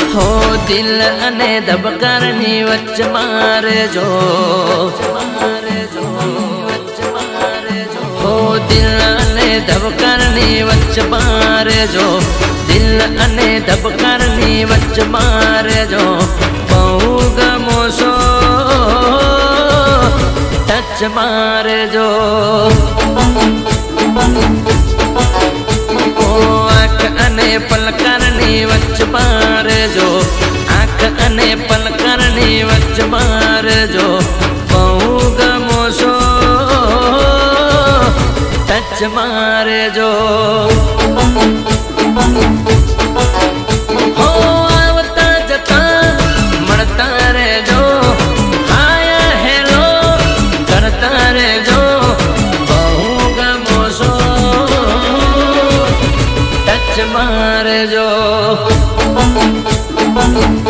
हो दिल अने धबकारनी वच मारे जो, हो दिल अने धबकारनी वच मारे जो, दिल अने धबकारनी वच मारे जो, बहु गमो सो टच मारे जो। आँख अने पलकारनी वच मारे जो, आँख अने पलकारनी वच मारे जो, बहु गमो सो टच मारे जो। हो आवता जता मरता रे जो, हाय हेलो करता रे जो, बहु गमो सो टच मारे जो।